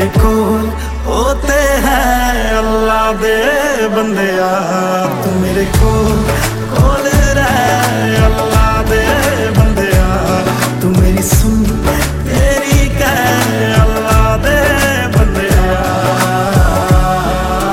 तेरे कोल होते हैं अल्लाह दे बंदे, तू मेरे कोल